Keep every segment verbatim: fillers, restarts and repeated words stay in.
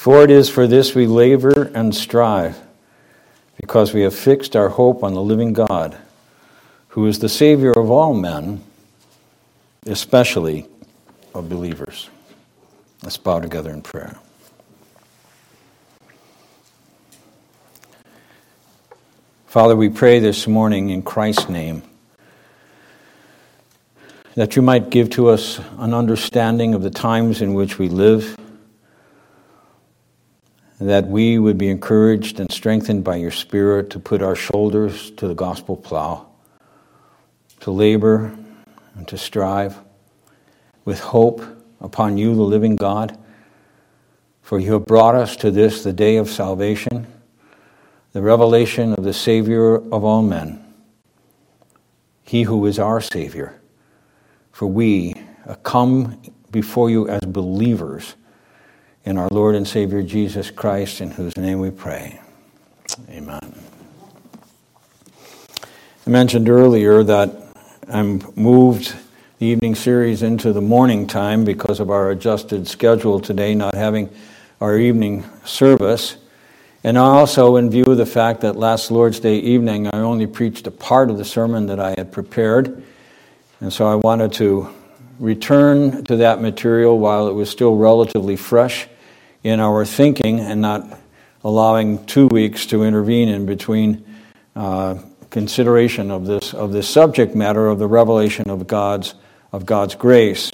For it is for this we labor and strive, because we have fixed our hope on the living God, who is the Savior of all men, especially of believers. Let's bow together in prayer. Father, we pray this morning in Christ's name that you might give to us an understanding of the times in which we live, that we would be encouraged and strengthened by your Spirit to put our shoulders to the gospel plow, to labor and to strive with hope upon you, the living God, for you have brought us to this, the day of salvation, the revelation of the Savior of all men, he who is our Savior. For we come before you as believers in our Lord and Savior Jesus Christ, in whose name we pray. Amen. I mentioned earlier that I'm moved the evening series into the morning time because of our adjusted schedule today, not having our evening service. And also in view of the fact that last Lord's Day evening I only preached a part of the sermon that I had prepared. And so I wanted to return to that material while it was still relatively fresh in our thinking and not allowing two weeks to intervene in between uh, consideration of this of this subject matter of the revelation of God's of God's grace.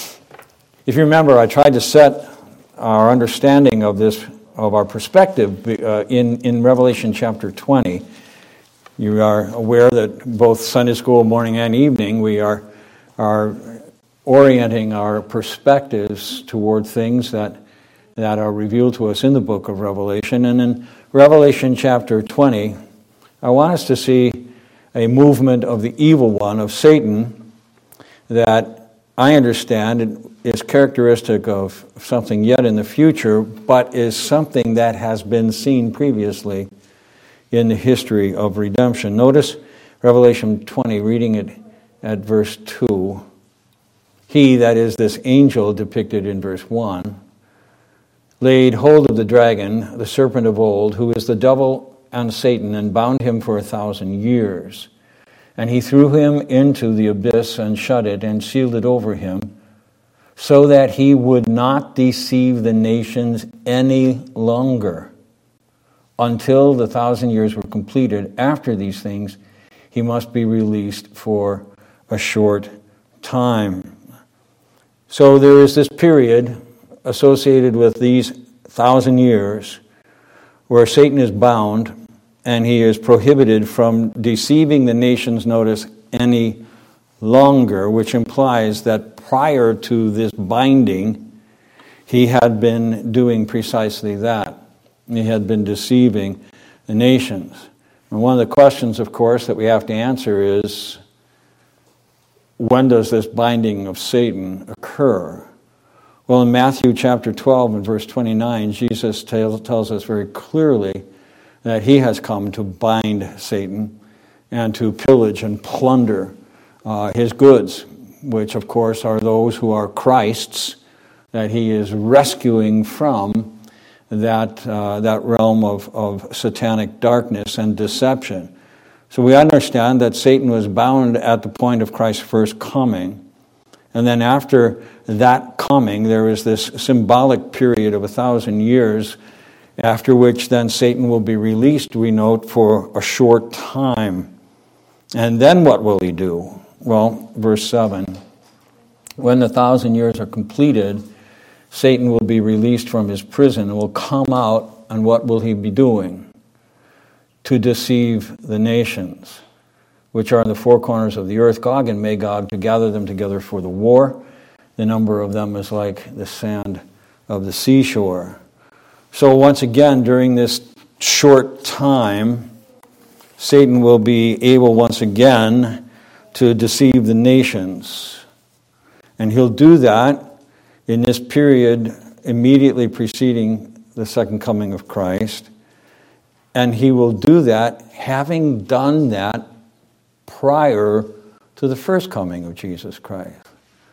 If you remember, I tried to set our understanding of this of our perspective uh, in in Revelation chapter twenty. You are aware that both Sunday school morning and evening we are are orienting our perspectives toward things that that are revealed to us in the book of Revelation. And in Revelation chapter twenty, I want us to see a movement of the evil one, of Satan, that I understand is characteristic of something yet in the future, but is something that has been seen previously in the history of redemption. Notice Revelation twenty, reading it at verse two. He, that is this angel depicted in verse one, laid hold of the dragon, the serpent of old, who is the devil and Satan, and bound him for a thousand years. And he threw him into the abyss and shut it and sealed it over him, so that he would not deceive the nations any longer, until the thousand years were completed. After these things, he must be released for a short time. So there is this period associated with these thousand years where Satan is bound and he is prohibited from deceiving the nations, notice, any longer, which implies that prior to this binding, he had been doing precisely that. He had been deceiving the nations. And one of the questions, of course, that we have to answer is, when does this binding of Satan occur? Well, in Matthew chapter twelve and verse twenty-nine, Jesus tell, tells us very clearly that he has come to bind Satan and to pillage and plunder uh, his goods, which of course are those who are Christ's, that he is rescuing from that uh, that realm of, of satanic darkness and deception. So we understand that Satan was bound at the point of Christ's first coming. And then after that coming, there is this symbolic period of a thousand years, after which then Satan will be released, we note, for a short time. And then what will he do? Well, verse seven, when the thousand years are completed, Satan will be released from his prison and will come out, and what will he be doing? To deceive the nations, which are in the four corners of the earth, Gog and Magog, to gather them together for the war. The number of them is like the sand of the seashore. So once again, during this short time, Satan will be able once again to deceive the nations. And he'll do that in this period immediately preceding the second coming of Christ. And he will do that having done that prior to the first coming of Jesus Christ.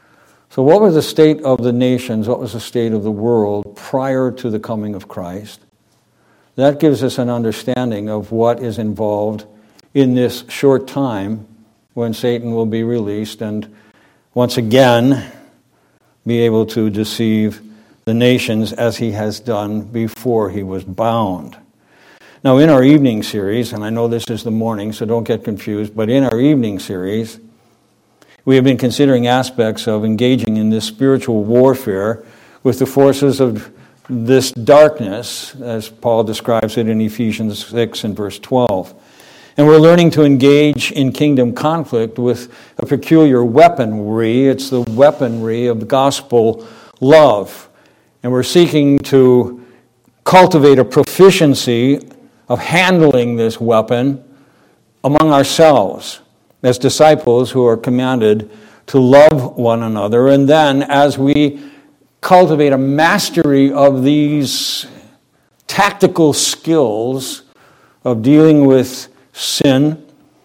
So what was the state of the nations? What was the state of the world prior to the coming of Christ? That gives us an understanding of what is involved in this short time when Satan will be released and once again be able to deceive the nations as he has done before he was bound. Now, in our evening series, and I know this is the morning, so don't get confused, but in our evening series, we have been considering aspects of engaging in this spiritual warfare with the forces of this darkness, as Paul describes it in Ephesians six and verse twelve. And we're learning to engage in kingdom conflict with a peculiar weaponry. It's the weaponry of the gospel love. And we're seeking to cultivate a proficiency of handling this weapon among ourselves as disciples who are commanded to love one another. And then as we cultivate a mastery of these tactical skills of dealing with sin,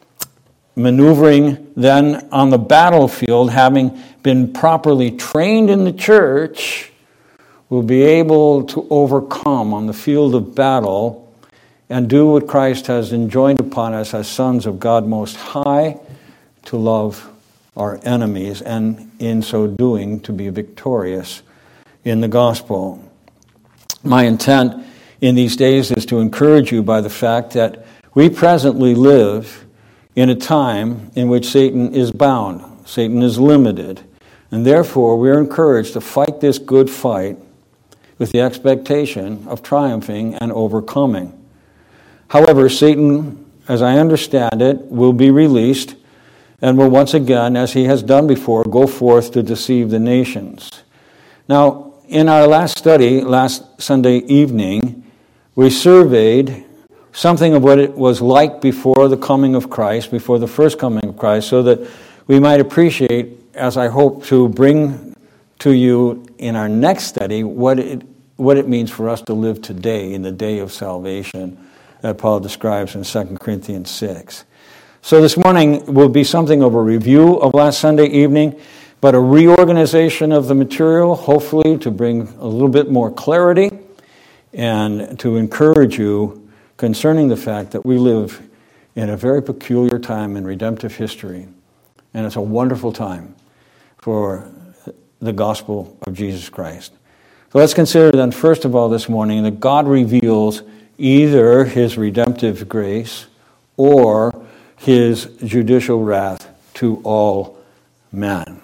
maneuvering then on the battlefield, having been properly trained in the church, we'll be able to overcome on the field of battle and do what Christ has enjoined upon us as sons of God Most High, to love our enemies, and in so doing to be victorious in the gospel. My intent in these days is to encourage you by the fact that we presently live in a time in which Satan is bound. Satan is limited. And therefore, we're encouraged to fight this good fight with the expectation of triumphing and overcoming. However, Satan, as I understand it, will be released and will once again, as he has done before, go forth to deceive the nations. Now, in our last study, last Sunday evening, we surveyed something of what it was like before the coming of Christ, before the first coming of Christ, so that we might appreciate, as I hope to bring to you in our next study, what it, what it means for us to live today in the day of salvation that Paul describes in Second Corinthians six. So this morning will be something of a review of last Sunday evening, but a reorganization of the material, hopefully to bring a little bit more clarity and to encourage you concerning the fact that we live in a very peculiar time in redemptive history, and it's a wonderful time for the gospel of Jesus Christ. So let's consider then, first of all, this morning, that God reveals either his redemptive grace or his judicial wrath to all men.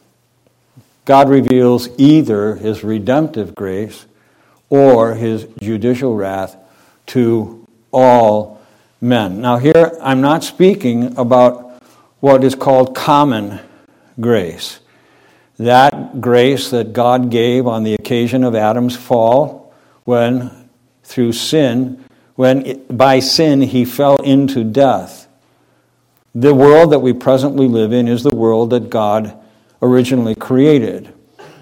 God reveals either his redemptive grace or his judicial wrath to all men. Now here, I'm not speaking about what is called common grace. That grace that God gave on the occasion of Adam's fall, when through sin, when it, by sin he fell into death. The world that we presently live in is the world that God originally created.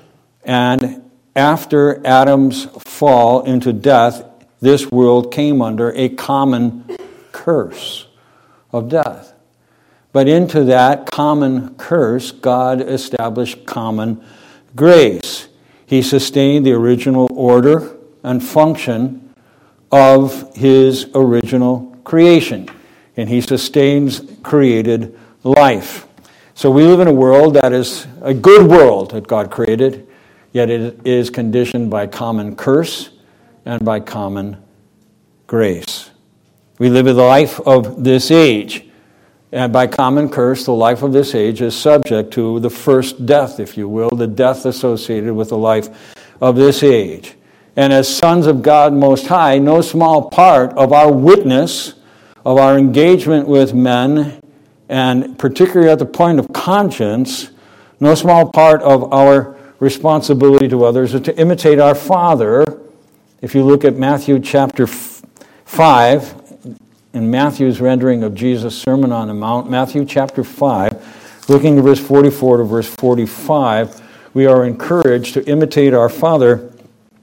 And after Adam's fall into death, this world came under a common curse of death. But into that common curse, God established common grace. He sustained the original order and function of his original creation. And he sustains created life. So we live in a world that is a good world that God created, yet it is conditioned by common curse and by common grace. We live in the life of this age, and by common curse, the life of this age is subject to the first death, if you will, the death associated with the life of this age. And as sons of God Most High, no small part of our witness, of our engagement with men, and particularly at the point of conscience, no small part of our responsibility to others is to imitate our Father. If you look at Matthew chapter five, in Matthew's rendering of Jesus' Sermon on the Mount, Matthew chapter five, looking at verse forty-four to verse forty-five, we are encouraged to imitate our Father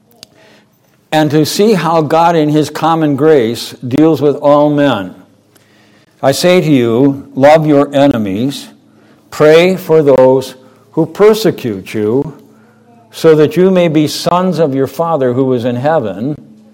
and to see how God in his common grace deals with all men. I say to you, love your enemies, pray for those who persecute you, so that you may be sons of your Father who is in heaven.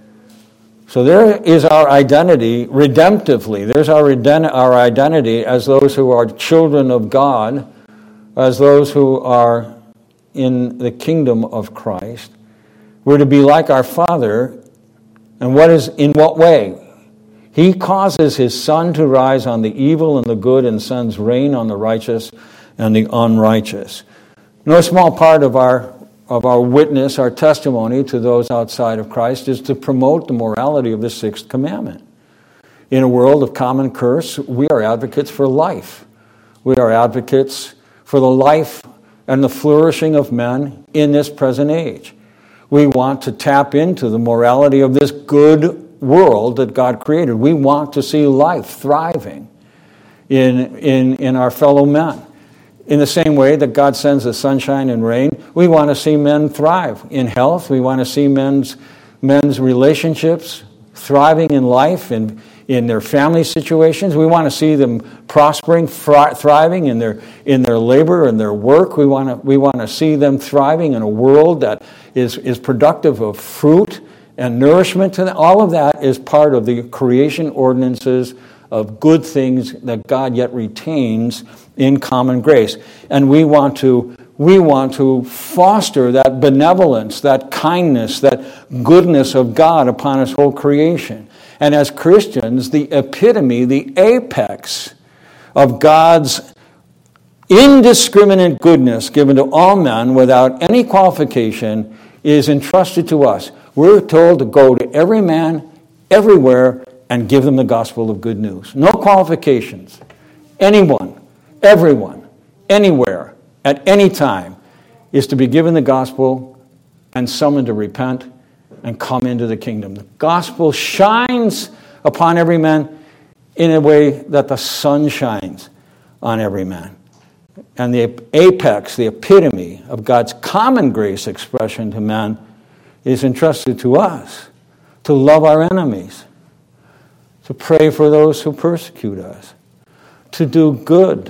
So there is our identity redemptively. There's our, ident- our identity as those who are children of God, as those who are in the kingdom of Christ. We're to be like our Father. And what is in what way? He causes his sun to rise on the evil and the good, and sends rain on the righteous and the unrighteous. No small part of our of our witness, our testimony to those outside of Christ is to promote the morality of the sixth commandment. In a world of common curse, we are advocates for life. We are advocates for the life and the flourishing of men in this present age. We want to tap into the morality of this good world that God created. We want to see life thriving in, in, in our fellow men. In the same way that God sends the sunshine and rain, we want to see men thrive in health. We want to see men's, men's relationships thriving in life and in their family situations. We want to see them prospering, thriving in their in their labor and their work. We want to we want to see them thriving in a world that is, is productive of fruit and nourishment to them. All of that is part of the creation ordinances of good things that God yet retains in common grace. And we want to we want to foster that benevolence, that kindness, that goodness of God upon his whole creation. And as Christians, the epitome, the apex of God's indiscriminate goodness given to all men without any qualification is entrusted to us. We're told to go to every man, everywhere, and give them the gospel of good news. No qualifications. Anyone, everyone, anywhere, at any time, is to be given the gospel and summoned to repent and come into the kingdom. The gospel shines upon every man in a way that the sun shines on every man. And the apex, the epitome of God's common grace expression to man is entrusted to us, to love our enemies, to pray for those who persecute us, to do good,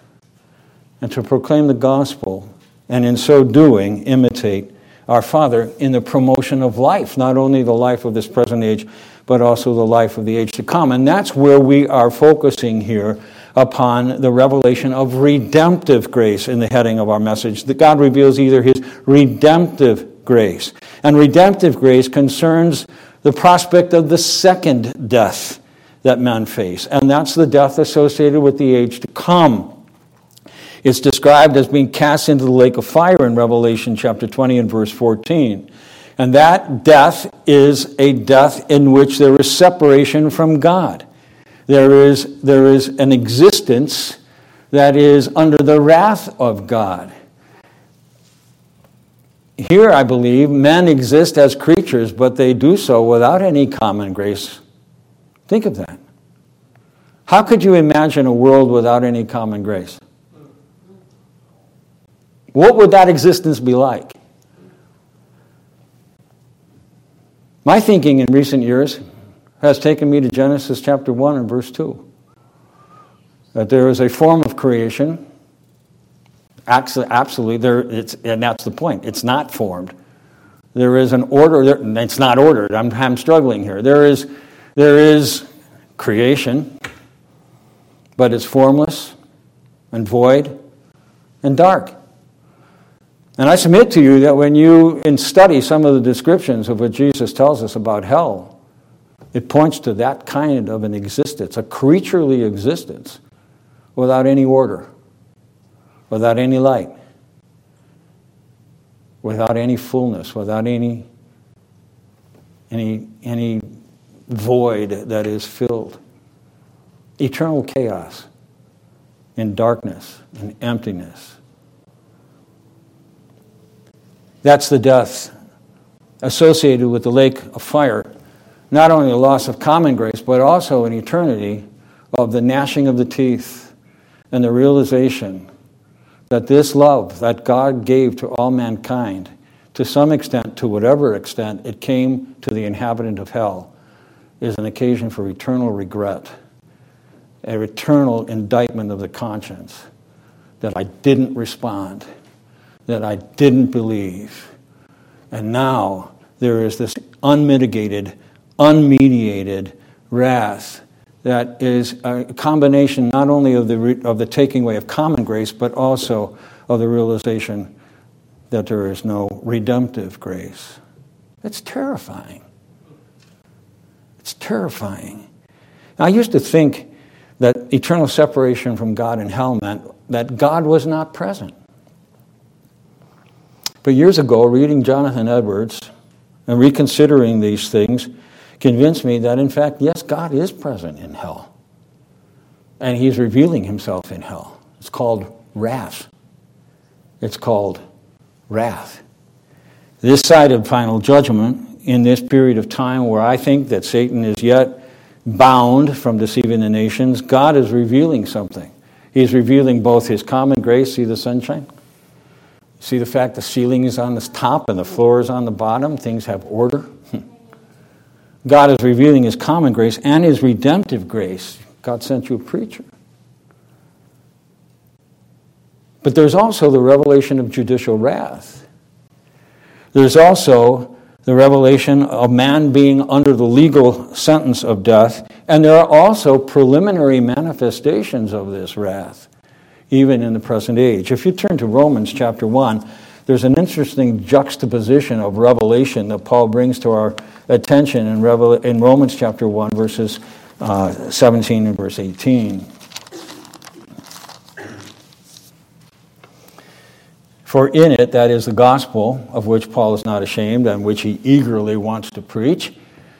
and to proclaim the gospel, and in so doing, imitate our Father in the promotion of life, not only the life of this present age, but also the life of the age to come. And that's where we are focusing here upon the revelation of redemptive grace in the heading of our message. That God reveals either his redemptive grace. And redemptive grace concerns the prospect of the second death that men face. And that's the death associated with the age to come. It's described as being cast into the lake of fire in Revelation chapter twenty and verse fourteen. And that death is a death in which there is separation from God. There is, there is an existence that is under the wrath of God. Here, I believe, men exist as creatures, but they do so without any common grace. Think of that. How could you imagine a world without any common grace? What would that existence be like? My thinking in recent years has taken me to Genesis chapter one and verse two. That there is a form of creation. Absolutely, there. It's, and that's the point. It's not formed. There is an order. There, it's not ordered. I'm, I'm struggling here. There is, there is creation, but it's formless and void and dark. And I submit to you that when you study some of the descriptions of what Jesus tells us about hell, it points to that kind of an existence, a creaturely existence without any order, without any light, without any fullness, without any, any, any void that is filled. Eternal chaos in darkness and emptiness. That's the death associated with the lake of fire. Not only the loss of common grace, but also in eternity of the gnashing of the teeth and the realization that this love that God gave to all mankind, to some extent, to whatever extent it came to the inhabitant of hell, is an occasion for eternal regret, an eternal indictment of the conscience that I didn't respond. that I didn't believe. And now there is this unmitigated, unmediated wrath that is a combination not only of the of the taking away of common grace, but also of the realization that there is no redemptive grace. It's terrifying. It's terrifying. I used to think that eternal separation from God in hell meant that God was not present. But years ago, reading Jonathan Edwards and reconsidering these things convinced me that, in fact, yes, God is present in hell. And he's revealing himself in hell. It's called wrath. It's called wrath. This side of final judgment, in this period of time where I think that Satan is yet bound from deceiving the nations, God is revealing something. He's revealing both his common grace. See the sunshine? See the fact the ceiling is on the top and the floor is on the bottom? Things have order. God is revealing his common grace and his redemptive grace. God sent you a preacher. But there's also the revelation of judicial wrath. There's also the revelation of man being under the legal sentence of death. And there are also preliminary manifestations of this wrath, even in the present age. If you turn to Romans chapter one, there's an interesting juxtaposition of revelation that Paul brings to our attention in, Revel- in Romans chapter one, verses uh, seventeen and verse eighteen. For in it, that is the gospel, of which Paul is not ashamed and which he eagerly wants to preach,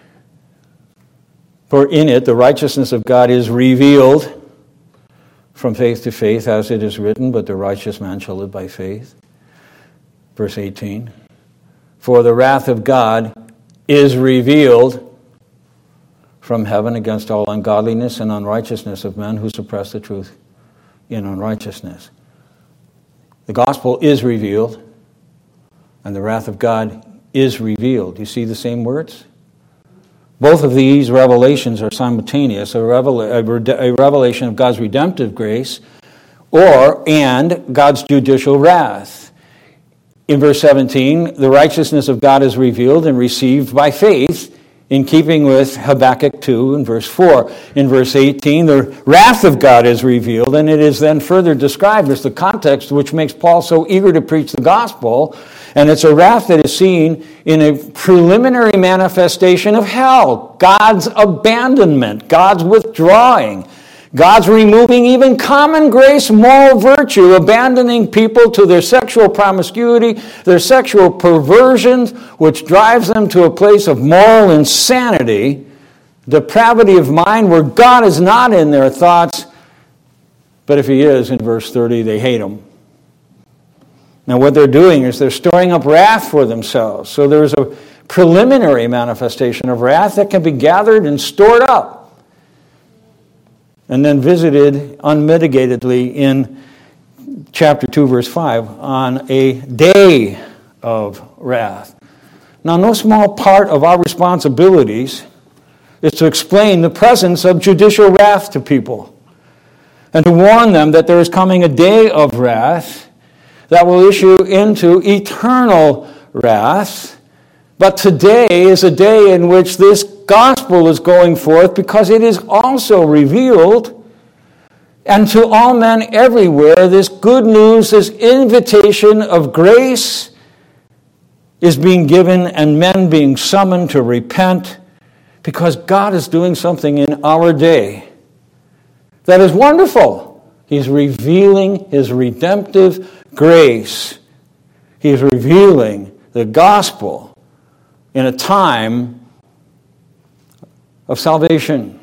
for in it the righteousness of God is revealed from faith to faith, as it is written, but the righteous man shall live by faith. Verse eighteen, for the wrath of God is revealed from heaven against all ungodliness and unrighteousness of men who suppress the truth in unrighteousness. The gospel is revealed, and the wrath of God is revealed. You see the same words? Both of these revelations are simultaneous, a, revel- a revelation of God's redemptive grace or and God's judicial wrath. In verse seventeen, the righteousness of God is revealed and received by faith, in keeping with Habakkuk two and verse four. In verse eighteen, the wrath of God is revealed, and it is then further described as the context which makes Paul so eager to preach the gospel. And it's a wrath that is seen in a preliminary manifestation of hell. God's abandonment, God's withdrawing, God's removing even common grace, moral virtue, abandoning people to their sexual promiscuity, their sexual perversions, which drives them to a place of moral insanity, depravity of mind, where God is not in their thoughts, but if he is, in verse thirty, they hate him. Now what they're doing is they're storing up wrath for themselves. So there's a preliminary manifestation of wrath that can be gathered and stored up, and then visited unmitigatedly in chapter two, verse five, on a day of wrath. Now, no small part of our responsibilities is to explain the presence of judicial wrath to people and to warn them that there is coming a day of wrath that will issue into eternal wrath. But today is a day in which this gospel is going forth because it is also revealed, and to all men everywhere, this good news, this invitation of grace is being given, and men being summoned to repent, because God is doing something in our day that is wonderful. He's revealing his redemptive grace. He is revealing the gospel in a time of salvation.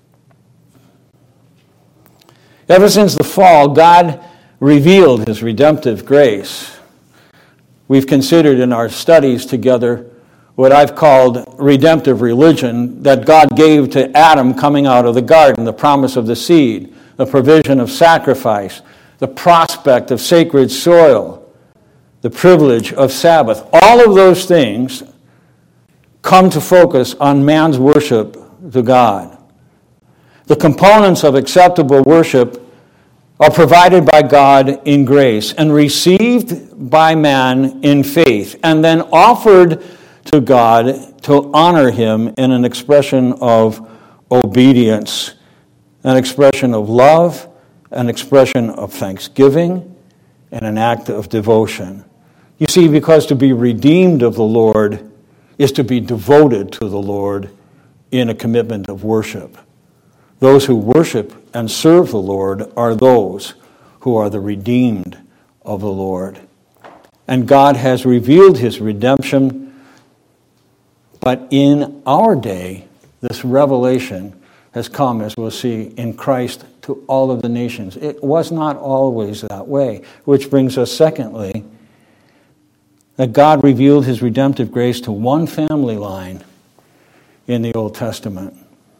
Ever since the fall, God revealed his redemptive grace. We've considered in our studies together what I've called redemptive religion that God gave to Adam coming out of the garden, the promise of the seed, the provision of sacrifice, the prospect of sacred soil, the privilege of Sabbath. All of those things come to focus on man's worship to God. The components of acceptable worship are provided by God in grace and received by man in faith, and then offered to God to honor him in an expression of obedience, an expression of love, an expression of thanksgiving, and an act of devotion. You see, because to be redeemed of the Lord is to be devoted to the Lord in a commitment of worship. Those who worship and serve the Lord are those who are the redeemed of the Lord. And God has revealed his redemption, but in our day, this revelation has come, as we'll see, in Christ to all of the nations. It was not always that way, which brings us, secondly, that God revealed his redemptive grace to one family line in the Old Testament.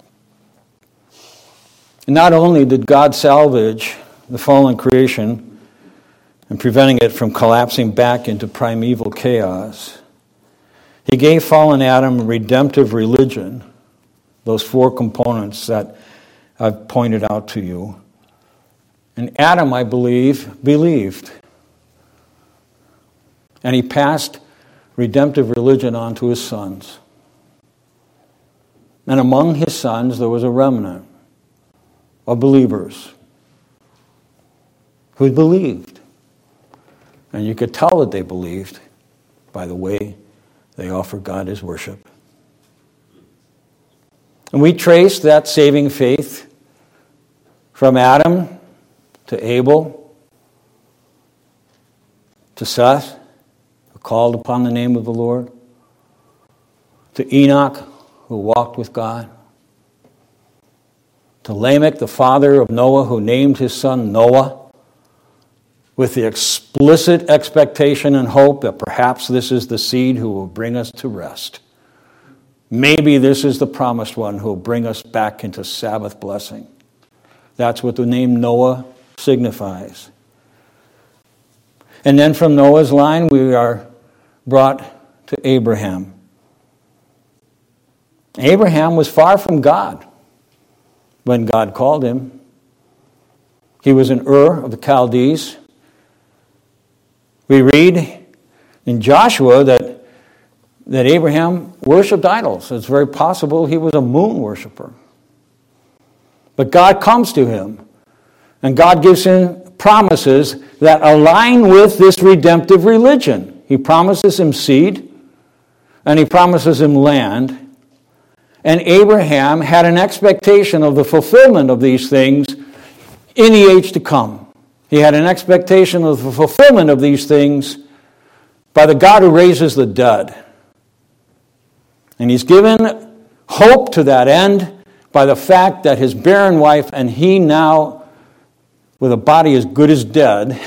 And not only did God salvage the fallen creation and preventing it from collapsing back into primeval chaos, he gave fallen Adam a redemptive religion, those four components that I've pointed out to you. And Adam, I believe, believed. And he passed redemptive religion on to his sons. And among his sons, there was a remnant of believers who believed. And you could tell that they believed by the way they offered God his worship. And we trace that saving faith from Adam to Abel to Seth, who called upon the name of the Lord, to Enoch, who walked with God, to Lamech, the father of Noah, who named his son Noah, with the explicit expectation and hope that perhaps this is the seed who will bring us to rest. Maybe this is the promised one who will bring us back into Sabbath blessing. That's what the name Noah signifies. And then from Noah's line, we are brought to Abraham. Abraham was far from God when God called him. He was in Ur of the Chaldees. We read in Joshua that, that Abraham worshipped idols. It's very possible he was a moon worshiper. But God comes to him, and God gives him promises that align with this redemptive religion. He promises him seed, and he promises him land. And Abraham had an expectation of the fulfillment of these things in the age to come. He had an expectation of the fulfillment of these things by the God who raises the dead. And he's given hope to that end by the fact that his barren wife and he now, with a body as good as dead,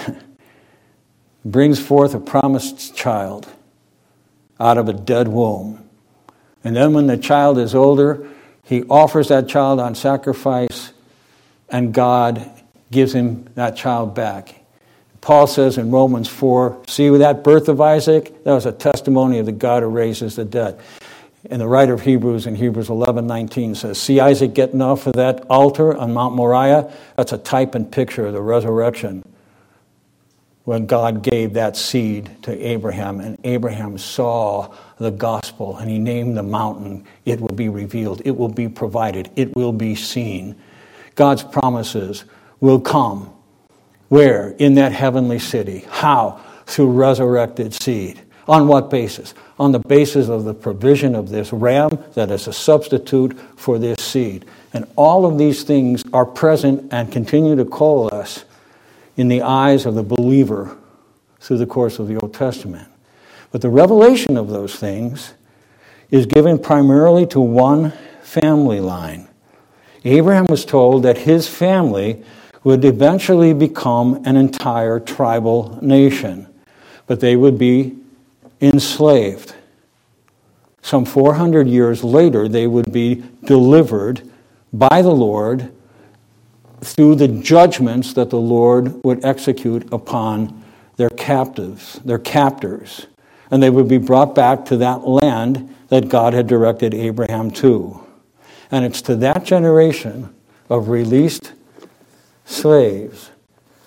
brings forth a promised child out of a dead womb. And then when the child is older, he offers that child on sacrifice, and God gives him that child back. Paul says in Romans four, see with that birth of Isaac, that was a testimony of the God who raises the dead. And the writer of Hebrews in Hebrews eleven nineteen says, see Isaac getting off of that altar on Mount Moriah? That's a type and picture of the resurrection when God gave that seed to Abraham, and Abraham saw the gospel, and he named the mountain. It will be revealed. It will be provided. It will be seen. God's promises will come. Where? In that heavenly city. How? Through resurrected seed. On what basis? On the basis of the provision of this ram that is a substitute for this seed. And all of these things are present and continue to coalesce in the eyes of the believer through the course of the Old Testament. But the revelation of those things is given primarily to one family line. Abraham was told that his family would eventually become an entire tribal nation, but they would be enslaved. Some four hundred years later, they would be delivered by the Lord through the judgments that the Lord would execute upon their captives, their captors. And they would be brought back to that land that God had directed Abraham to. And it's to that generation of released slaves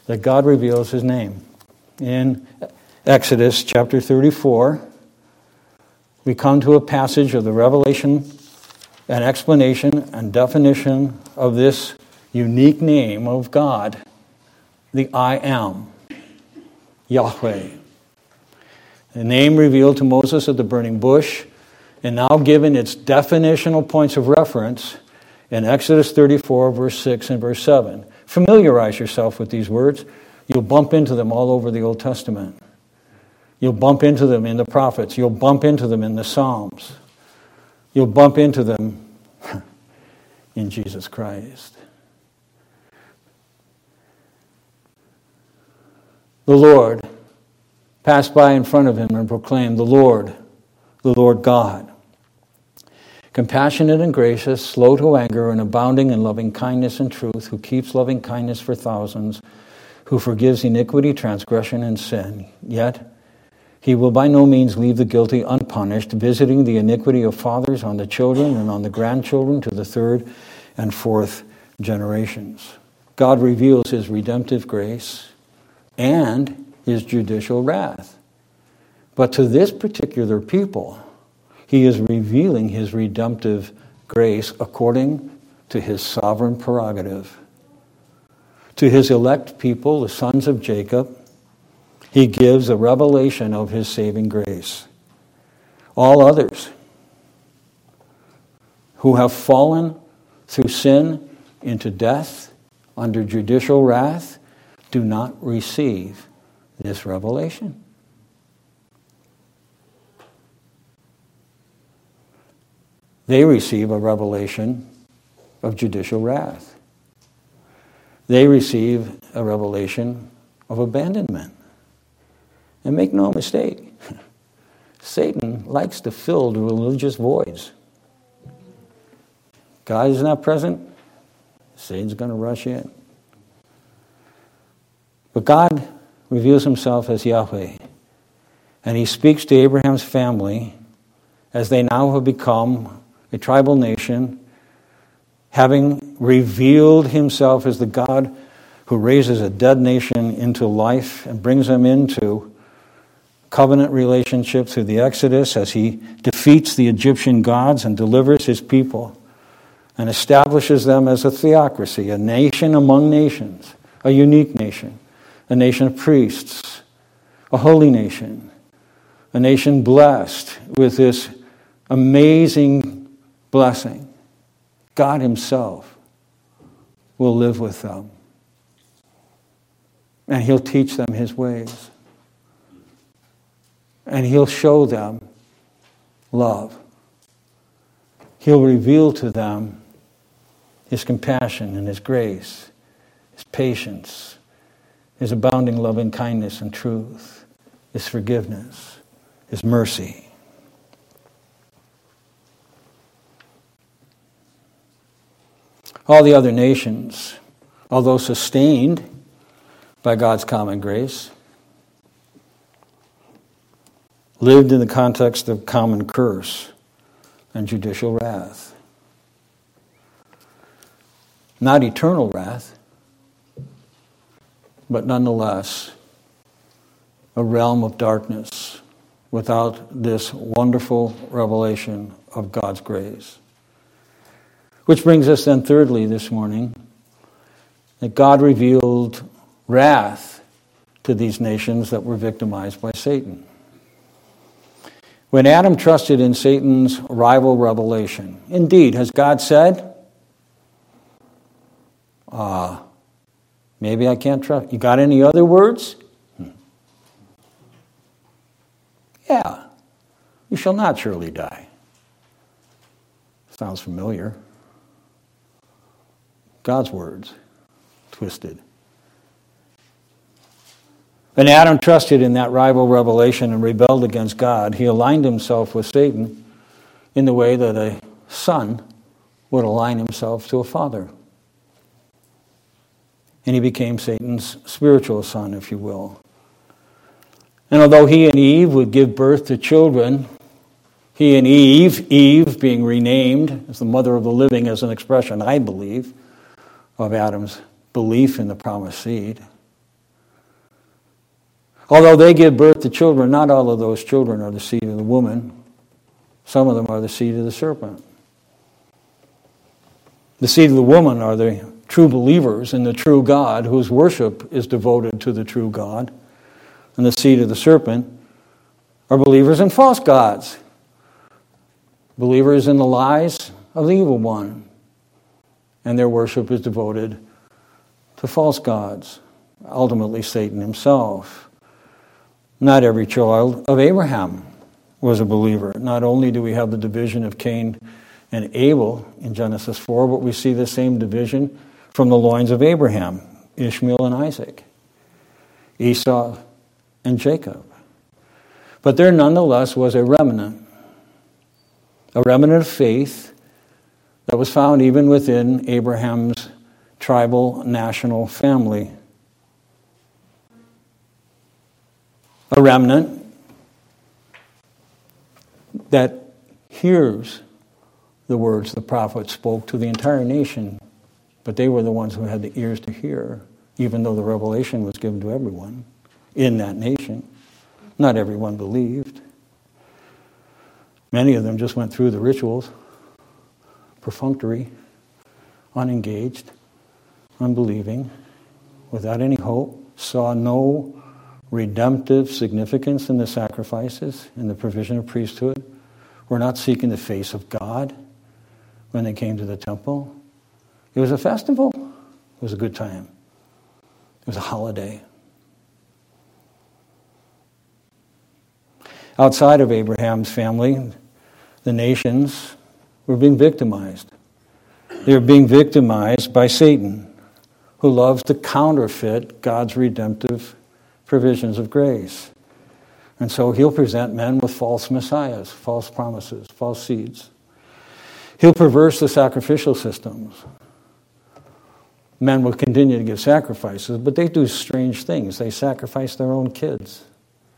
that God reveals his name. In Exodus chapter thirty-four, we come to a passage of the revelation and explanation and definition of this unique name of God, the I Am, Yahweh. The name revealed to Moses at the burning bush, and now given its definitional points of reference in Exodus thirty-four, verse six and verse seven. Familiarize yourself with these words. You'll bump into them all over the Old Testament. You'll bump into them in the prophets. You'll bump into them in the Psalms. You'll bump into them in Jesus Christ. The Lord passed by in front of him and proclaimed, "The Lord, the Lord God, compassionate and gracious, slow to anger, and abounding in loving kindness and truth, who keeps loving kindness for thousands, who forgives iniquity, transgression, and sin. Yet he will by no means leave the guilty unpunished, visiting the iniquity of fathers on the children and on the grandchildren to the third and fourth generations." God reveals his redemptive grace and his judicial wrath. But to this particular people, he is revealing his redemptive grace according to his sovereign prerogative. To his elect people, the sons of Jacob, he gives a revelation of his saving grace. All others who have fallen through sin into death under judicial wrath do not receive this revelation. They receive a revelation of judicial wrath. They receive a revelation of abandonment. And make no mistake, Satan likes to fill the religious voids. God is not present, Satan's going to rush in. But God reveals himself as Yahweh. And he speaks to Abraham's family as they now have become a tribal nation, having revealed himself as the God who raises a dead nation into life and brings them into covenant relationship through the Exodus as he defeats the Egyptian gods and delivers his people and establishes them as a theocracy, a nation among nations, a unique nation, a nation of priests, a holy nation, a nation blessed with this amazing blessing. God himself will live with them. And he'll teach them his ways. And he'll show them love. He'll reveal to them his compassion and his grace, his patience, his abounding loving kindness and truth, his forgiveness, his mercy. All the other nations, although sustained by God's common grace, lived in the context of common curse and judicial wrath. Not eternal wrath, but nonetheless a realm of darkness without this wonderful revelation of God's grace. Which brings us then thirdly this morning, that God revealed wrath to these nations that were victimized by Satan. When Adam trusted in Satan's rival revelation, indeed, has God said, ah, uh, maybe I can't trust. You got any other words? Hmm. Yeah, you shall not surely die. Sounds familiar. God's words, twisted. When Adam trusted in that rival revelation and rebelled against God, he aligned himself with Satan in the way that a son would align himself to a father. And he became Satan's spiritual son, if you will. And although he and Eve would give birth to children, he and Eve, Eve being renamed as the mother of the living as an expression, I believe, of Adam's belief in the promised seed, Although they give birth to children, not all of those children are the seed of the woman. Some of them are the seed of the serpent. The seed of the woman are the true believers in the true God, whose worship is devoted to the true God. And the seed of the serpent are believers in false gods, believers in the lies of the evil one. And their worship is devoted to false gods, ultimately Satan himself. Not every child of Abraham was a believer. Not only do we have the division of Cain and Abel in Genesis four, but we see the same division from the loins of Abraham, Ishmael and Isaac, Esau and Jacob. But there nonetheless was a remnant, a remnant of faith that was found even within Abraham's tribal national family. A remnant that hears the words the prophet spoke to the entire nation, but they were the ones who had the ears to hear, even though the revelation was given to everyone in that nation. Not everyone believed. Many of them just went through the rituals, perfunctory, unengaged, unbelieving, without any hope, saw no redemptive significance in the sacrifices, in the provision of priesthood, were not seeking the face of God when they came to the temple. It was a festival. It was a good time. It was a holiday. Outside of Abraham's family, the nations were being victimized. They were being victimized by Satan, who loves to counterfeit God's redemptive provisions of grace. And so he'll present men with false messiahs, false promises, false seeds. He'll perverse the sacrificial systems. Men will continue to give sacrifices, but they do strange things. They sacrifice their own kids.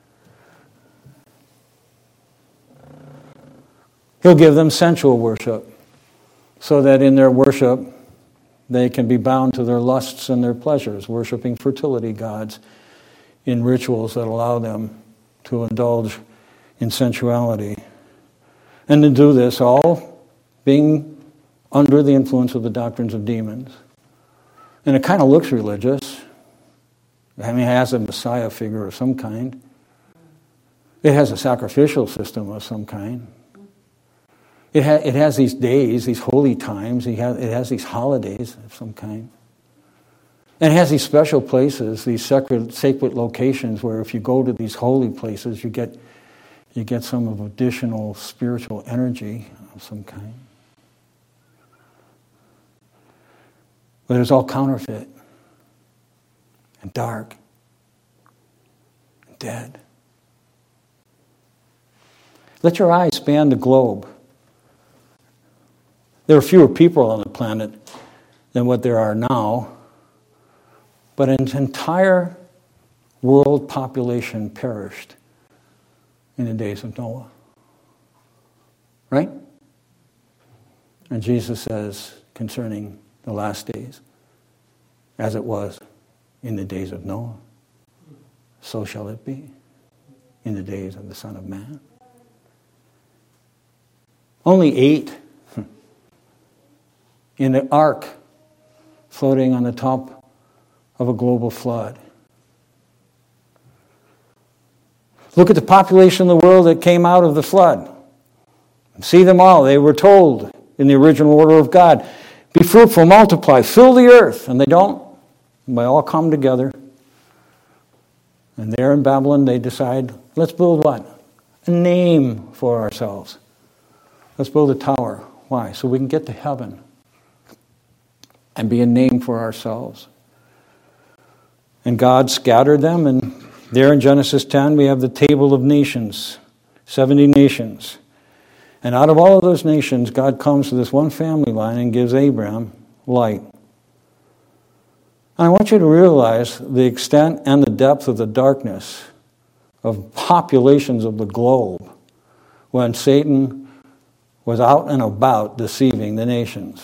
He'll give them sensual worship, so that in their worship they can be bound to their lusts and their pleasures, worshiping fertility gods in rituals that allow them to indulge in sensuality. And to do this all being under the influence of the doctrines of demons. And it kind of looks religious. I mean, it has a Messiah figure of some kind. It has a sacrificial system of some kind. It, ha- it has these days, these holy times. It has, it has these holidays of some kind. And it has these special places, these sacred, sacred locations where if you go to these holy places, you get, you get some of additional spiritual energy of some kind. But it's all counterfeit and dark and dead. Let your eyes span the globe. There are fewer people on the planet than what there are now, but an entire world population perished in the days of Noah. Right? And Jesus says concerning the last days, as it was in the days of Noah, so shall it be in the days of the Son of Man. Only eight in the ark floating on the top of a global flood. Look at the population of the world that came out of the flood. See them all. They were told in the original order of God, be fruitful, multiply, fill the earth. And they don't. And they all come together. And there in Babylon, they decide, let's build what? A name for ourselves. Let's build a tower. Why? So we can get to heaven and be a name for ourselves. And God scattered them, and there in Genesis ten, we have the table of nations, seventy nations. And out of all of those nations, God comes to this one family line and gives Abraham light. And I want you to realize the extent and the depth of the darkness of populations of the globe when Satan was out and about deceiving the nations.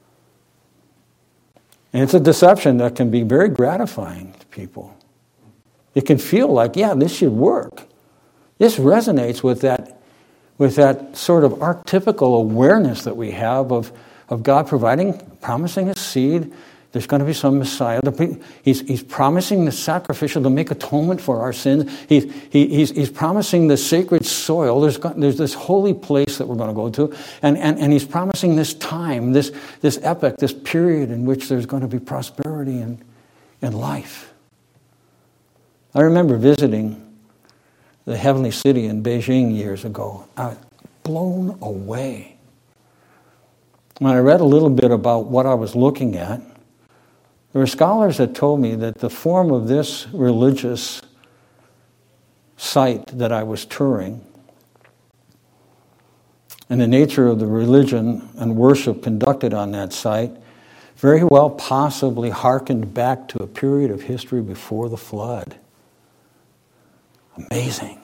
And it's a deception that can be very gratifying to people. You can feel like, yeah, this should work. This resonates with that, with that sort of archetypical awareness that we have of, of God providing, promising a seed. There's going to be some Messiah. He's, he's promising the sacrificial to make atonement for our sins. He, he, he's, he's promising the sacred soil. There's, there's this holy place that we're going to go to. And, and, and he's promising this time, this, this epoch, this period in which there's going to be prosperity and, and life. I remember visiting the Heavenly City in Beijing years ago. I was blown away. When I read a little bit about what I was looking at, there were scholars that told me that the form of this religious site that I was touring and the nature of the religion and worship conducted on that site very well possibly harkened back to a period of history before the flood. Amazing.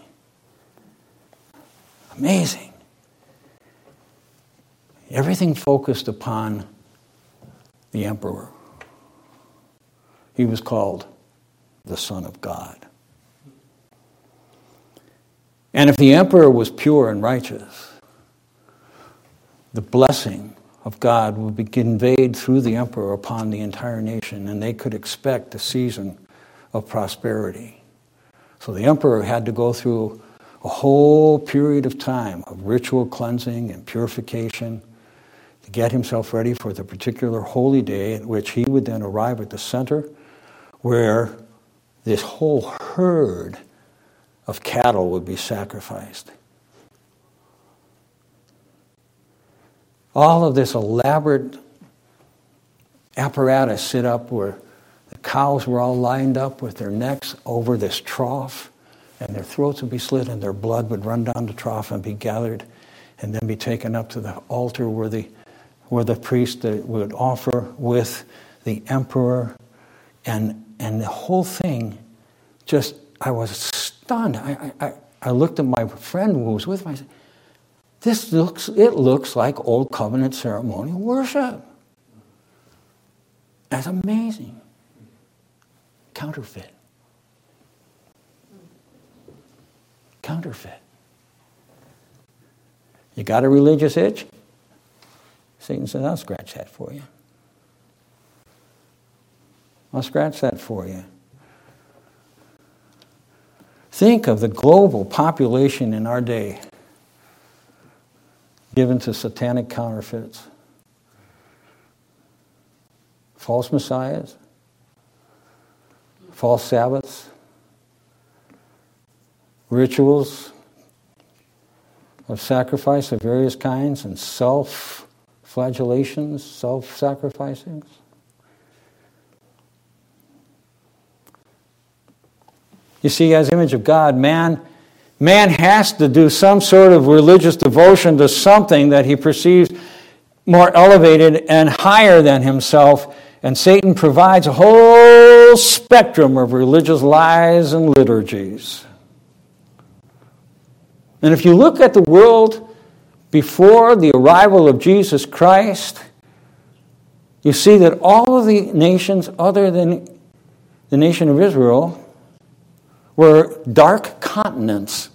Amazing. Everything focused upon the emperor. He was called the Son of God. And if the emperor was pure and righteous, the blessing of God would be conveyed through the emperor upon the entire nation, and they could expect a season of prosperity. So the emperor had to go through a whole period of time of ritual cleansing and purification to get himself ready for the particular holy day at which he would then arrive at the center where this whole herd of cattle would be sacrificed. All of this elaborate apparatus set up where the cows were all lined up with their necks over this trough, and their throats would be slit and their blood would run down the trough and be gathered and then be taken up to the altar where the, where the priest would offer with the emperor. And and the whole thing, just, I was stunned. I, I, I looked at my friend who was with me. I said, this looks, it looks like Old Covenant ceremonial worship. That's amazing. Counterfeit. Counterfeit. You got a religious itch? Satan says, I'll scratch that for you. I'll scratch that for you. Think of the global population in our day given to satanic counterfeits. False messiahs, false Sabbaths, rituals of sacrifice of various kinds, and self-flagellations, self-sacrificings. You see, as image of God, man, man has to do some sort of religious devotion to something that he perceives more elevated and higher than himself. And Satan provides a whole spectrum of religious lies and liturgies. And if you look at the world before the arrival of Jesus Christ, you see that all of the nations other than the nation of Israel were dark continents.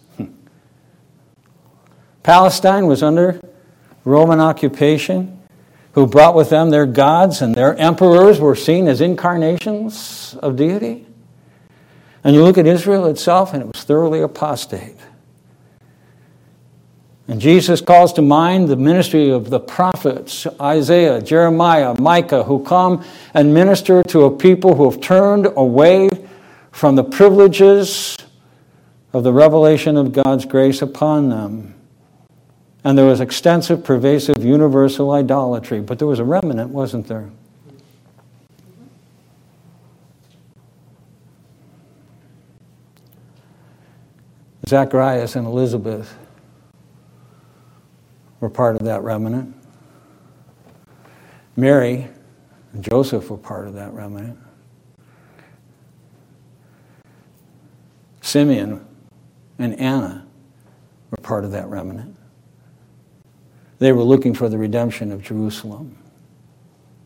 Palestine was under Roman occupation, who brought with them their gods, and their emperors were seen as incarnations of deity. And you look at Israel itself, and it was thoroughly apostate. And Jesus calls to mind the ministry of the prophets, Isaiah, Jeremiah, Micah, who come and minister to a people who have turned away from the privileges of the revelation of God's grace upon them. And there was extensive, pervasive, universal idolatry. But there was a remnant, wasn't there? Zacharias and Elizabeth were part of that remnant. Mary and Joseph were part of that remnant. Simeon and Anna were part of that remnant. They were looking for the redemption of Jerusalem.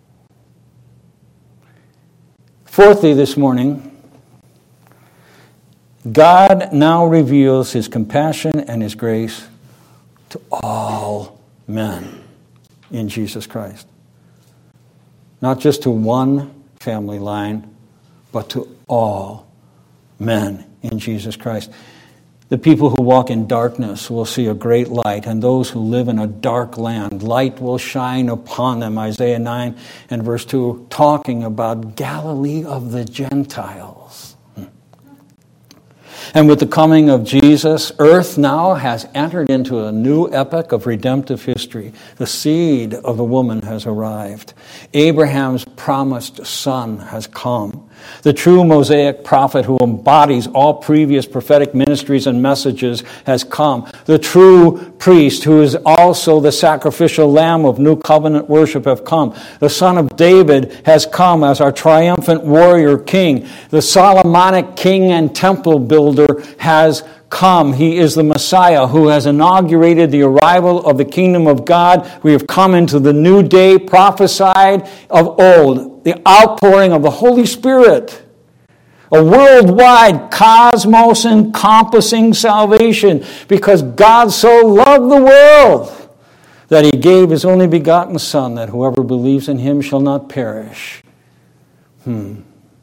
Fourthly, this morning, God now reveals his compassion and his grace to all men in Jesus Christ. Not just to one family line, but to all men in Jesus Christ. The people who walk in darkness will see a great light, and those who live in a dark land, light will shine upon them. Isaiah nine and verse two, talking about Galilee of the Gentiles. And with the coming of Jesus, earth now has entered into a new epoch of redemptive history. The seed of the woman has arrived. Abraham's promised son has come. The true Mosaic prophet who embodies all previous prophetic ministries and messages has come. The true priest who is also the sacrificial lamb of new covenant worship have come. The son of David has come as our triumphant warrior king. The Solomonic king and temple builder has come. He is the Messiah who has inaugurated the arrival of the kingdom of God. We have come into the new day prophesied of old, the outpouring of the Holy Spirit, a worldwide cosmos encompassing salvation, because God so loved the world that he gave his only begotten Son, that whoever believes in him shall not perish. Hmm.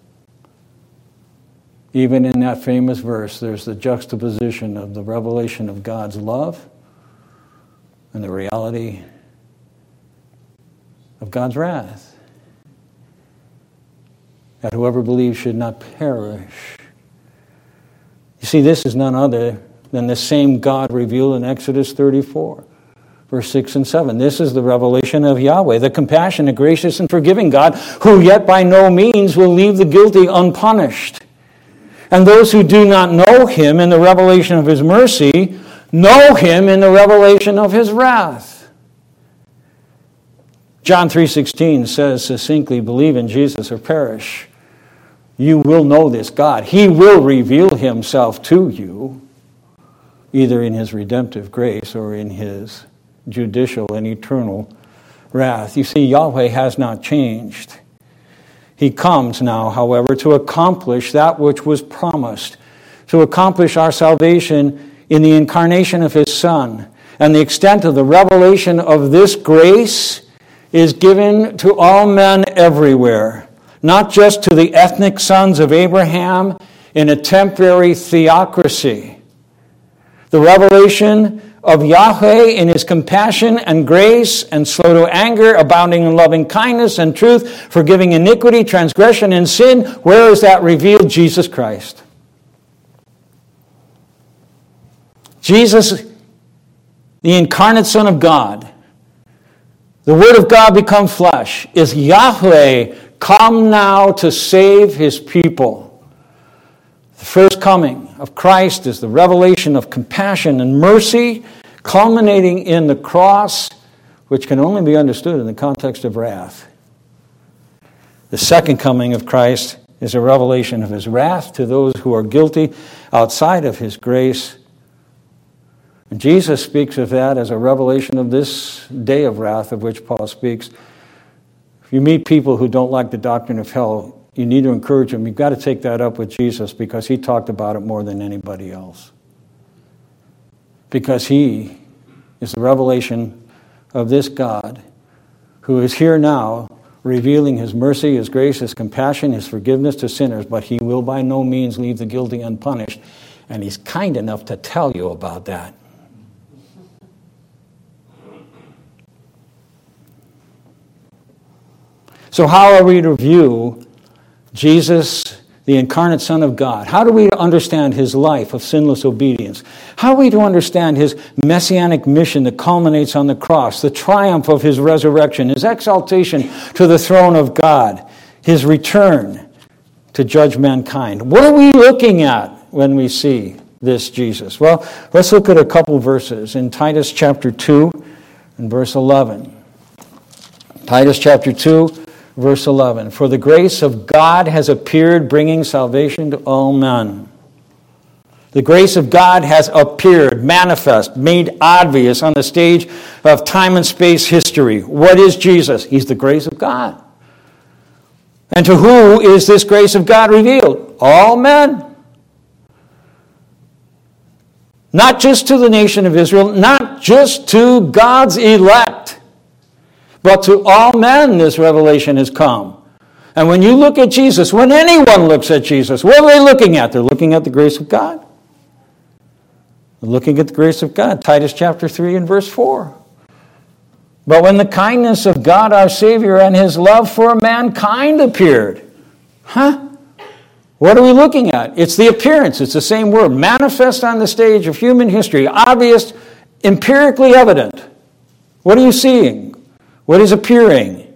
Even in that famous verse, there's the juxtaposition of the revelation of God's love and the reality of God's wrath. That whoever believes should not perish. You see, this is none other than the same God revealed in Exodus thirty-four, verse six and seven. This is the revelation of Yahweh, the compassionate, gracious, and forgiving God, who yet by no means will leave the guilty unpunished. And those who do not know him in the revelation of his mercy, know him in the revelation of his wrath. John three sixteen says succinctly, believe in Jesus or perish. You will know this God. He will reveal himself to you, either in his redemptive grace or in his judicial and eternal wrath. You see, Yahweh has not changed. He comes now, however, to accomplish that which was promised, to accomplish our salvation in the incarnation of his Son. And the extent of the revelation of this grace is given to all men everywhere, not just to the ethnic sons of Abraham in a temporary theocracy. The revelation of Yahweh in his compassion and grace and slow to anger, abounding in loving kindness and truth, forgiving iniquity, transgression, and sin. Where is that revealed? Jesus Christ. Jesus, the incarnate Son of God, the Word of God become flesh, is Yahweh come now to save his people. The first coming of Christ is the revelation of compassion and mercy, culminating in the cross, which can only be understood in the context of wrath. The second coming of Christ is a revelation of his wrath to those who are guilty outside of his grace. And Jesus speaks of that as a revelation of this day of wrath of which Paul speaks. If you meet people who don't like the doctrine of hell, you need to encourage them. You've got to take that up with Jesus, because he talked about it more than anybody else. Because he is the revelation of this God who is here now, revealing his mercy, his grace, his compassion, his forgiveness to sinners, but he will by no means leave the guilty unpunished. And he's kind enough to tell you about that. So how are we to view Jesus, the incarnate Son of God? How do we understand his life of sinless obedience? How are we to understand his messianic mission that culminates on the cross, the triumph of his resurrection, his exaltation to the throne of God, his return to judge mankind? What are we looking at when we see this Jesus? Well, let's look at a couple verses in Titus chapter two and verse eleven. Titus chapter two, verse eleven. For the grace of God has appeared, bringing salvation to all men. The grace of God has appeared, manifest, made obvious on the stage of time and space history. What is Jesus? He's the grace of God. And to who is this grace of God revealed? All men. Not just to the nation of Israel, not just to God's elect, but to all men this revelation has come. And when you look at Jesus, when anyone looks at Jesus, what are they looking at? They're looking at the grace of God. They're looking at the grace of God. Titus chapter three and verse four. But when the kindness of God our Savior and his love for mankind appeared. Huh? What are we looking at? It's the appearance. It's the same word. Manifest on the stage of human history. Obvious, empirically evident. What are you seeing? What is appearing?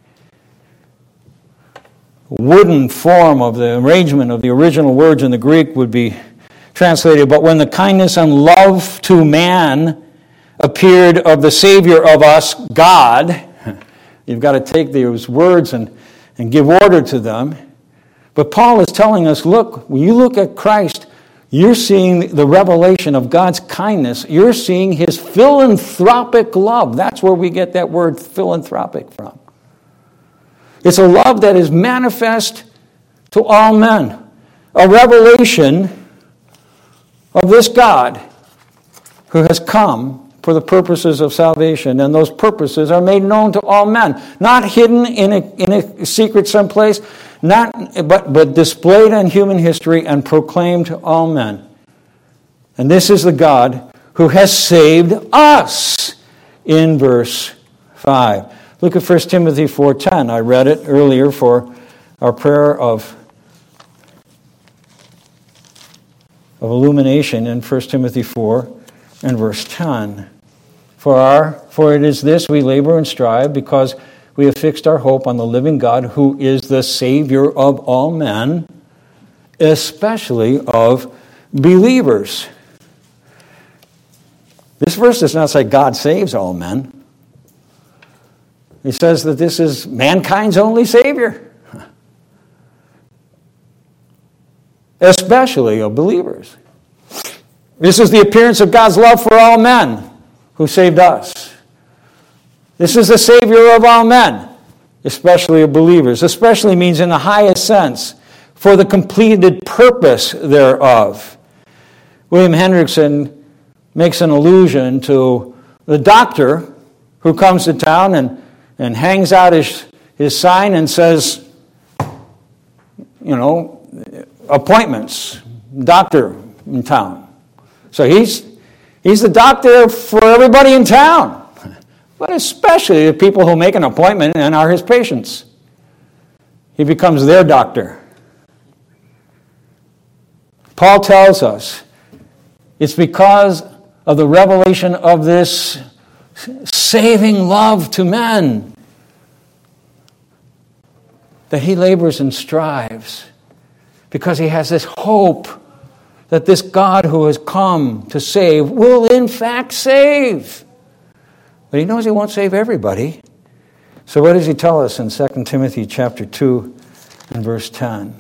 Wooden form of the arrangement of the original words in the Greek would be translated, but when the kindness and love to man appeared of the Savior of us, God. You've got to take those words and, and give order to them. But Paul is telling us, look, when you look at Christ, you're seeing the revelation of God's kindness. You're seeing his philanthropic love. That's where we get that word philanthropic from. It's a love that is manifest to all men. A revelation of this God who has come for the purposes of salvation, and those purposes are made known to all men, not hidden in a, in a secret someplace, not but, but displayed in human history and proclaimed to all men. And this is the God who has saved us in verse five. Look at First Timothy four ten. I read it earlier for our prayer of, of illumination in First Timothy four and verse ten. For our, for it is this we labor and strive, because we have fixed our hope on the living God, who is the Savior of all men, especially of believers. This verse does not say God saves all men. It says that this is mankind's only Savior, especially of believers. This is the appearance of God's love for all men, who saved us. This is the Savior of all men, especially of believers. Especially means in the highest sense, for the completed purpose thereof. William Hendrickson makes an allusion to the doctor who comes to town and, and hangs out his, his sign and says, you know, appointments, doctor in town. So he's He's the doctor for everybody in town, but especially the people who make an appointment and are his patients. He becomes their doctor. Paul tells us it's because of the revelation of this saving love to men that he labors and strives, because he has this hope that this God who has come to save will in fact save. But he knows he won't save everybody. So what does he tell us in Second Timothy chapter two and verse ten?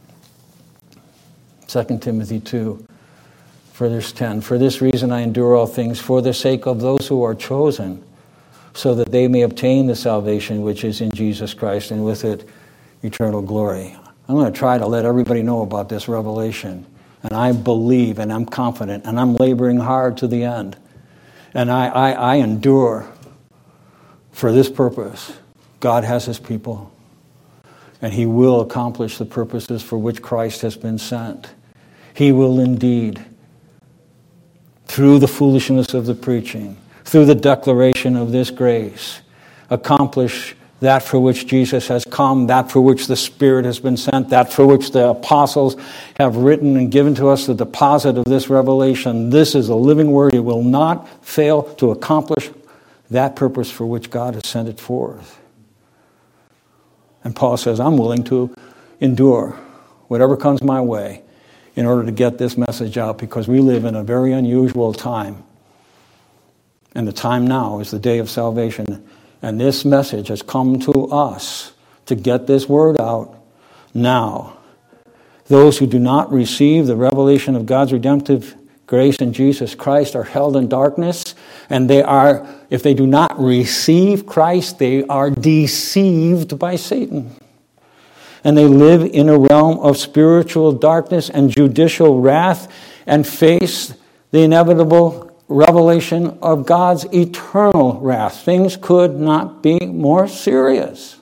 Second Timothy two, verse ten. For this reason I endure all things, for the sake of those who are chosen, so that they may obtain the salvation which is in Jesus Christ, and with it eternal glory. I'm going to try to let everybody know about this revelation. And I believe, and I'm confident, and I'm laboring hard to the end. And I, I, I endure for this purpose. God has his people, and he will accomplish the purposes for which Christ has been sent. He will indeed, through the foolishness of the preaching, through the declaration of this grace, accomplish that for which Jesus has come, that for which the Spirit has been sent, that for which the apostles have written and given to us the deposit of this revelation. This is a living word. It will not fail to accomplish that purpose for which God has sent it forth. And Paul says, I'm willing to endure whatever comes my way in order to get this message out, because we live in a very unusual time. And the time now is the day of salvation. And this message has come to us to get this word out now. Those who do not receive the revelation of God's redemptive grace in Jesus Christ are held in darkness, and they are, if they do not receive Christ, they are deceived by Satan. And they live in a realm of spiritual darkness and judicial wrath, and face the inevitable revelation of God's eternal wrath. Things could not be more serious.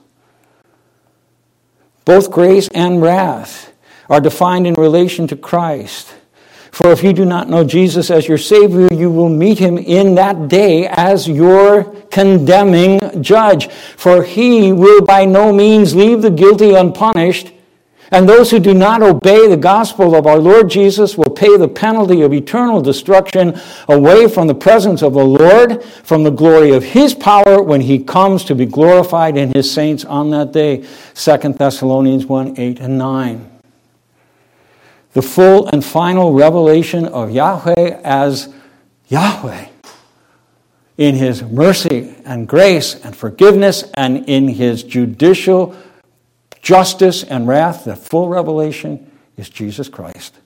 Both grace and wrath are defined in relation to Christ. For if you do not know Jesus as your Savior, you will meet him in that day as your condemning judge. For he will by no means leave the guilty unpunished, and those who do not obey the gospel of our Lord Jesus will pay the penalty of eternal destruction away from the presence of the Lord, from the glory of his power when he comes to be glorified in his saints on that day. Second Thessalonians one, eight and nine. The full and final revelation of Yahweh as Yahweh in his mercy and grace and forgiveness and in his judicial justice and wrath, the full revelation is Jesus Christ.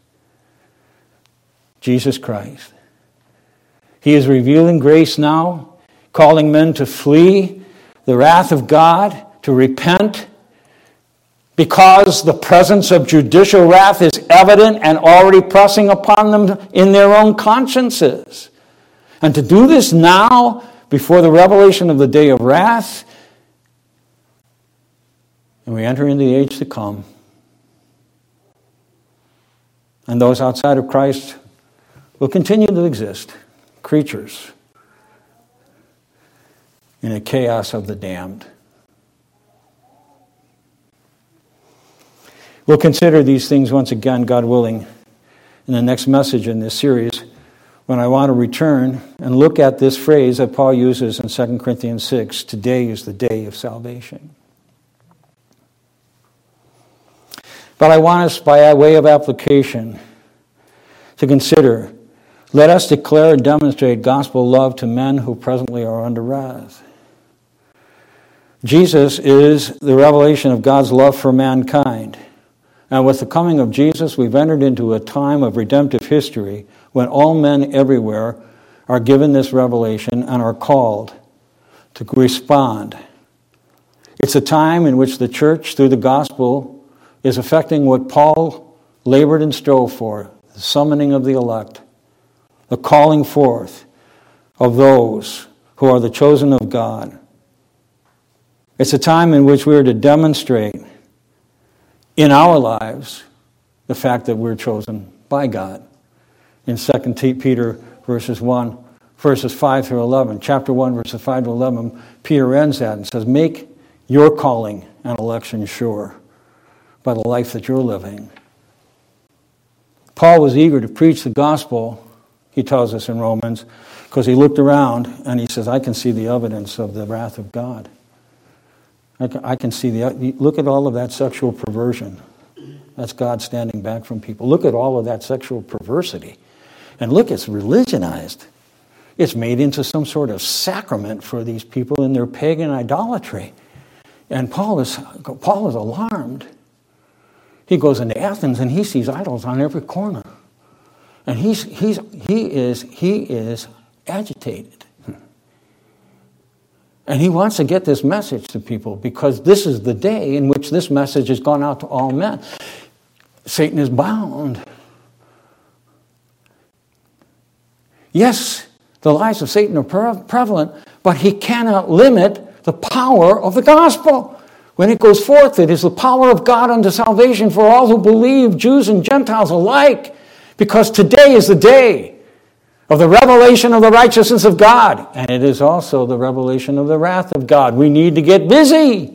Jesus Christ. He is revealing grace now, calling men to flee the wrath of God, to repent, because the presence of judicial wrath is evident and already pressing upon them in their own consciences. And to do this now, before the revelation of the day of wrath, and we enter into the age to come. And those outside of Christ will continue to exist, creatures in a chaos of the damned. We'll consider these things once again, God willing, in the next message in this series, when I want to return and look at this phrase that Paul uses in Second Corinthians six, today is the day of salvation. But I want us, by way of application, to consider, let us declare and demonstrate gospel love to men who presently are under wrath. Jesus is the revelation of God's love for mankind. And with the coming of Jesus, we've entered into a time of redemptive history when all men everywhere are given this revelation and are called to respond. It's a time in which the church, through the gospel, is effecting what Paul labored and strove for, the summoning of the elect, the calling forth of those who are the chosen of God. It's a time in which we are to demonstrate in our lives the fact that we're chosen by God. In Second Peter verses one, verses five through eleven, chapter one, verses five to eleven, Peter ends that and says, make your calling and election sure by the life that you're living. Paul was eager to preach the gospel, he tells us in Romans, because he looked around and he says, I can see the evidence of the wrath of God. I can see the, look at all of that sexual perversion. That's God standing back from people. Look at all of that sexual perversity. And look, it's religionized. It's made into some sort of sacrament for these people in their pagan idolatry. And Paul is, Paul is alarmed. He goes into Athens and he sees idols on every corner. And he's, he's, he is, he is agitated. And he wants to get this message to people because this is the day in which this message has gone out to all men. Satan is bound. Yes, the lies of Satan are prevalent, but he cannot limit the power of the gospel. When it goes forth, it is the power of God unto salvation for all who believe, Jews and Gentiles alike, because today is the day of the revelation of the righteousness of God. And it is also the revelation of the wrath of God. We need to get busy.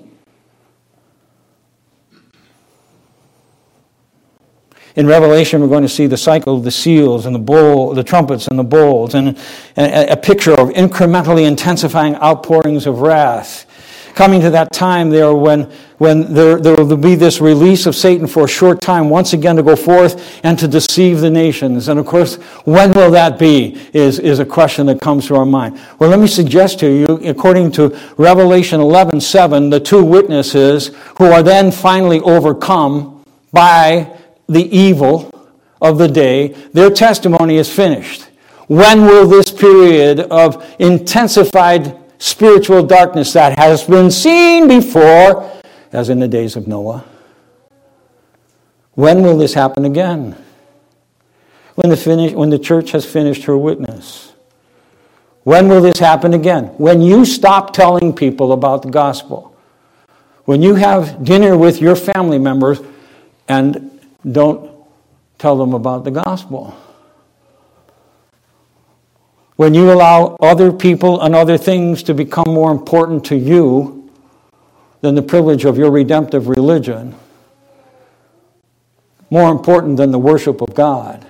In Revelation, we're going to see the cycle of the seals and the bowl, the trumpets and the bowls, and a, a picture of incrementally intensifying outpourings of wrath. Coming to that time there when, when there, there will be this release of Satan for a short time, once again to go forth and to deceive the nations. And of course, when will that be is, is a question that comes to our mind. Well, let me suggest to you, according to Revelation eleven seven, the two witnesses who are then finally overcome by the evil of the day, their testimony is finished. When will this period of intensified spiritual darkness that has been seen before, as in the days of Noah, when will this happen again? When the, finish, when the church has finished her witness. When will this happen again? When you stop telling people about the gospel. When you have dinner with your family members and don't tell them about the gospel. When you allow other people and other things to become more important to you than the privilege of your redemptive religion, more important than the worship of God.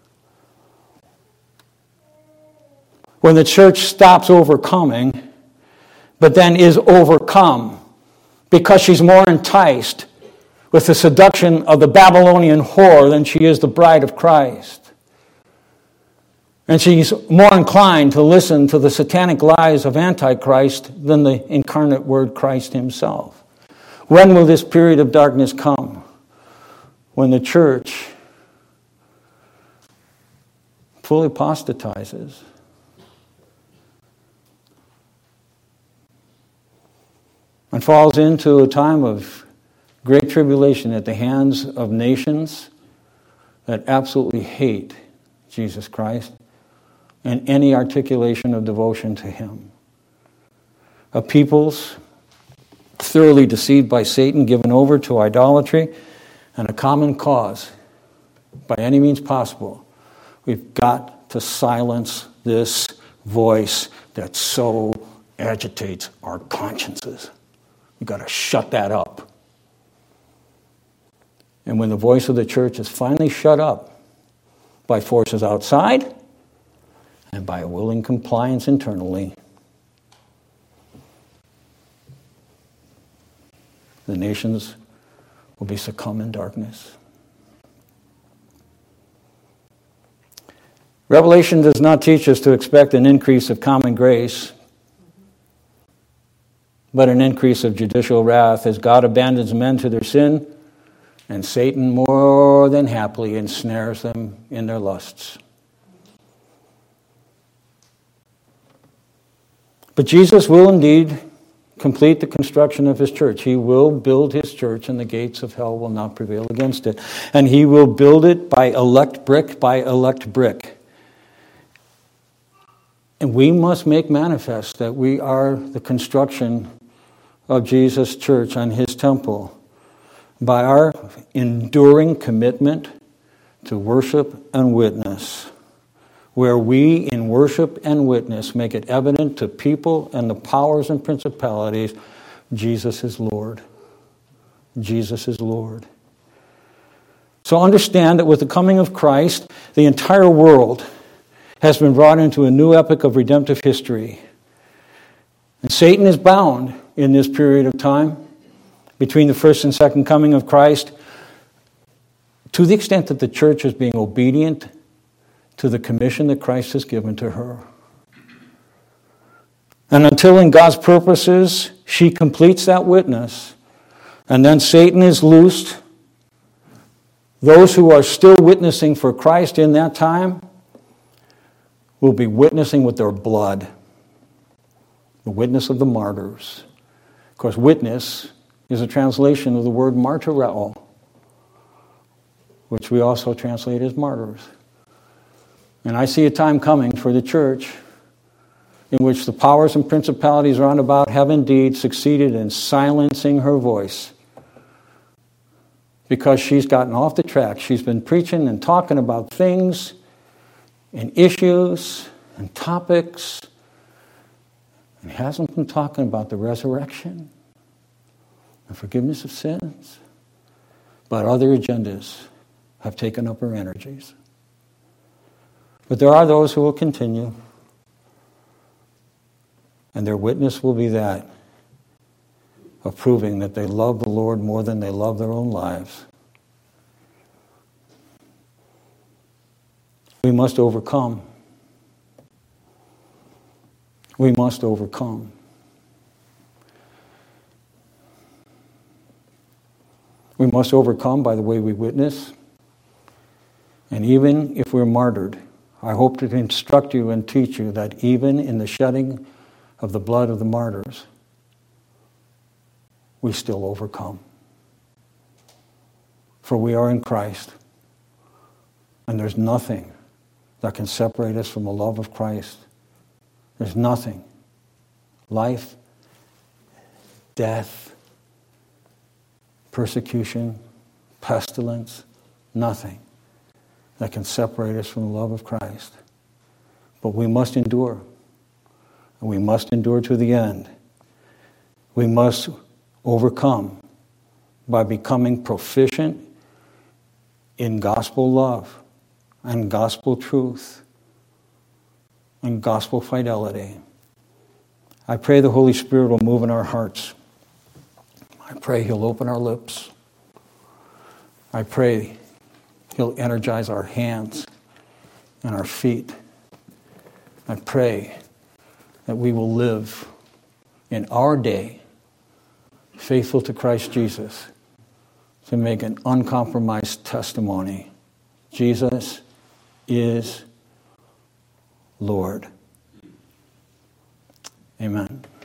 When the church stops overcoming, but then is overcome because she's more enticed with the seduction of the Babylonian whore than she is the bride of Christ. And she's more inclined to listen to the satanic lies of Antichrist than the incarnate Word Christ himself. When will this period of darkness come? When the church fully apostatizes. And falls into a time of great tribulation at the hands of nations that absolutely hate Jesus Christ and any articulation of devotion to him. Of peoples thoroughly deceived by Satan, given over to idolatry, and a common cause, by any means possible. We've got to silence this voice that so agitates our consciences. We've got to shut that up. And when the voice of the church is finally shut up by forces outside and by a willing compliance internally, the nations will be succumb in darkness. Revelation does not teach us to expect an increase of common grace, but an increase of judicial wrath as God abandons men to their sin and Satan more than happily ensnares them in their lusts. But Jesus will indeed complete the construction of his church. He will build his church and the gates of hell will not prevail against it. And he will build it by elect brick by elect brick. And we must make manifest that we are the construction of Jesus' church and his temple by our enduring commitment to worship and witness, where we in worship and witness make it evident to people and the powers and principalities, Jesus is Lord. Jesus is Lord. So understand that with the coming of Christ, the entire world has been brought into a new epoch of redemptive history. And Satan is bound in this period of time between the first and second coming of Christ to the extent that the church is being obedient to the commission that Christ has given to her. And until in God's purposes she completes that witness, and then Satan is loosed, those who are still witnessing for Christ in that time will be witnessing with their blood. The witness of the martyrs. Of course, witness is a translation of the word martyreo, which we also translate as martyrs. And I see a time coming for the church in which the powers and principalities round about have indeed succeeded in silencing her voice because she's gotten off the track. She's been preaching and talking about things and issues and topics and hasn't been talking about the resurrection and forgiveness of sins. But other agendas have taken up her energies. But there are those who will continue, and their witness will be that of proving that they love the Lord more than they love their own lives. We must overcome. We must overcome. We must overcome by the way we witness. And even if we're martyred, I hope to instruct you and teach you that even in the shedding of the blood of the martyrs, we still overcome. For we are in Christ, And there's nothing that can separate us from the love of Christ. There's nothing. Life, death, persecution, pestilence, nothing that can separate us from the love of Christ. But we must endure. And we must endure to the end. We must overcome by becoming proficient in gospel love and gospel truth and gospel fidelity. I pray the Holy Spirit will move in our hearts. I pray He'll open our lips. I pray He'll energize our hands and our feet. I pray that we will live in our day faithful to Christ Jesus to make an uncompromised testimony. Jesus is Lord. Amen.